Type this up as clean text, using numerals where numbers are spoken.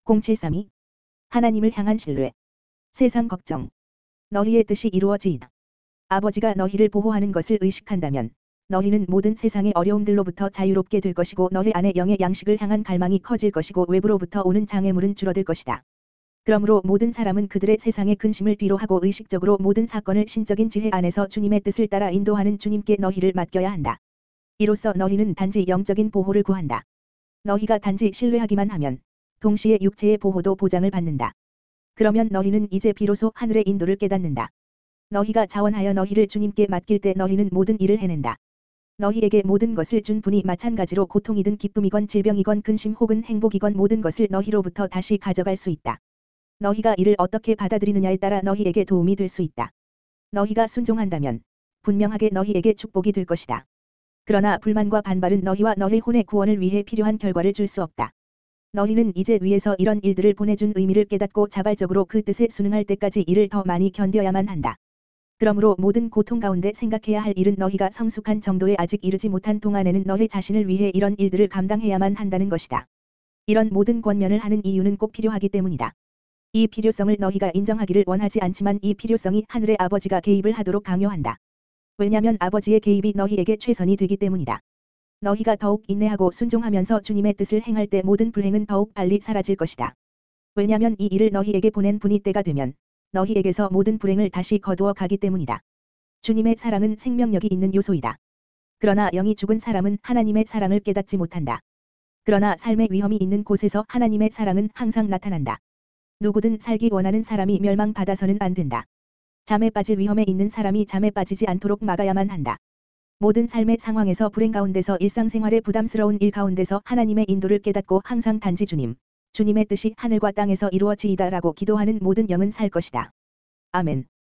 0732 하나님을 향한 신뢰. 세상 걱정. 너희의 뜻이 이루어지이다. 아버지가 너희를 보호하는 것을 의식한다면 너희는 모든 세상의 어려움들로부터 자유롭게 될 것이고 너희 안에 영의 양식을 향한 갈망이 커질 것이고 외부로부터 오는 장애물은 줄어들 것이다. 그러므로 모든 사람은 그들의 세상의 근심을 뒤로하고 의식적으로 모든 사건을 신적인 지혜 안에서 주님의 뜻을 따라 인도하는 주님께 너희를 맡겨야 한다. 이로써 너희는 단지 영적인 보호를 구한다. 너희가 단지 신뢰하기만 하면 동시에 육체의 보호도 보장을 받는다. 그러면 너희는 이제 비로소 하늘의 인도를 깨닫는다. 너희가 자원하여 너희를 주님께 맡길 때 너희는 모든 일을 해낸다. 너희에게 모든 것을 준 분이 마찬가지로 고통이든 기쁨이건 질병이건 근심 혹은 행복이건 모든 것을 너희로부터 다시 가져갈 수 있다. 너희가 이를 어떻게 받아들이느냐에 따라 너희에게 도움이 될 수 있다. 너희가 순종한다면 분명하게 너희에게 축복이 될 것이다. 그러나 불만과 반발은 너희와 너희 혼의 구원을 위해 필요한 결과를 줄 수 없다. 너희는 이제 위에서 이런 일들을 보내준 의미를 깨닫고 자발적으로 그 뜻에 순응할 때까지 이를 더 많이 견뎌야만 한다. 그러므로 모든 고통 가운데 생각해야 할 일은 너희가 성숙한 정도에 아직 이르지 못한 동안에는 너희 자신을 위해 이런 일들을 감당해야만 한다는 것이다. 이런 모든 권면을 하는 이유는 꼭 필요하기 때문이다. 이 필요성을 너희가 인정하기를 원하지 않지만 이 필요성이 하늘의 아버지가 개입을 하도록 강요한다. 왜냐하면 아버지의 개입이 너희에게 최선이 되기 때문이다. 너희가 더욱 인내하고 순종하면서 주님의 뜻을 행할 때 모든 불행은 더욱 빨리 사라질 것이다. 왜냐하면 이 일을 너희에게 보낸 분이 때가 되면 너희에게서 모든 불행을 다시 거두어 가기 때문이다. 주님의 사랑은 생명력이 있는 요소이다. 그러나 영이 죽은 사람은 하나님의 사랑을 깨닫지 못한다. 그러나 삶의 위험이 있는 곳에서 하나님의 사랑은 항상 나타난다. 누구든 살기 원하는 사람이 멸망받아서는 안 된다. 잠에 빠질 위험에 있는 사람이 잠에 빠지지 않도록 막아야만 한다. 모든 삶의 상황에서 불행 가운데서 일상생활의 부담스러운 일 가운데서 하나님의 인도를 깨닫고 항상 단지 주님의 뜻이 하늘과 땅에서 이루어지이다라고 기도하는 모든 영은 살 것이다. 아멘.